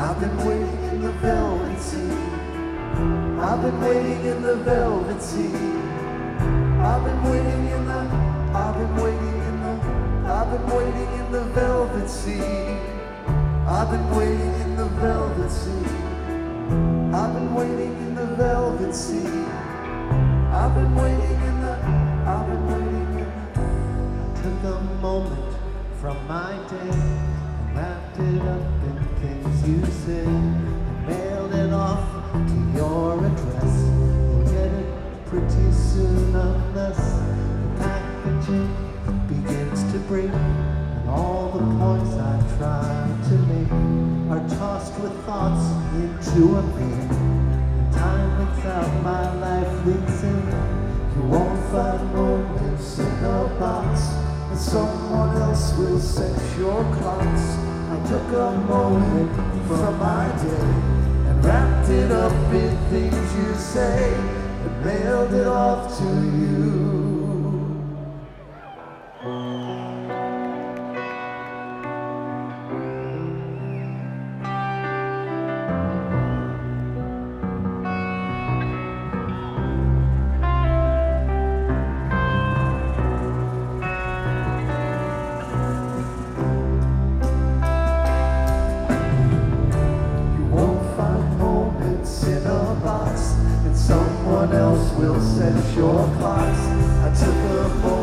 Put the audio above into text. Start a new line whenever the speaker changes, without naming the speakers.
I've been waiting in the velvet sea. I've been waiting in the velvet sea. I've been waiting in the, I've been waiting in the, I've been waiting in the velvet sea. I've been waiting in the velvet sea. I've been waiting in the velvet sea. I've been waiting in the, I've been waiting in the. Took a moment from my day and wrapped it up in things you said and mailed it off to your address. You'll get it pretty soon unless the packaging begins to break and all the points I tried to make are tossed with thoughts into a bin. And time without my life leaks in. You won't find moments in a box, and someone else will set your clocks. I took a moment from my day and wrapped it up in things you say and mailed it off to you. Someone else will set your clocks. I took a moment